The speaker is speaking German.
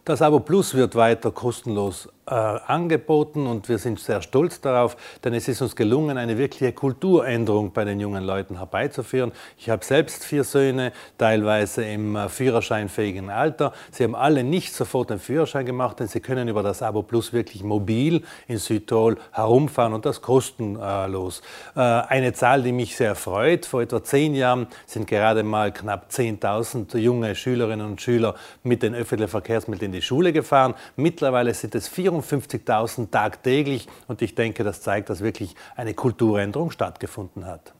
Das Abo Plus wird weiter kostenlos angeboten und wir sind sehr stolz darauf, denn es ist uns gelungen, eine wirkliche Kulturänderung bei den jungen Leuten herbeizuführen. Ich habe selbst 4 Söhne, teilweise im führerscheinfähigen Alter. Sie haben alle nicht sofort den Führerschein gemacht, denn sie können über das Abo Plus wirklich mobil in Südtirol herumfahren und das kostenlos. Eine Zahl, die mich sehr freut: Vor etwa 10 Jahren sind gerade mal knapp 10.000 junge Schülerinnen und Schüler mit den öffentlichen Verkehrsmitteln in die Schule gefahren. Mittlerweile sind es 54.000 tagtäglich und ich denke, das zeigt, dass wirklich eine Kulturänderung stattgefunden hat.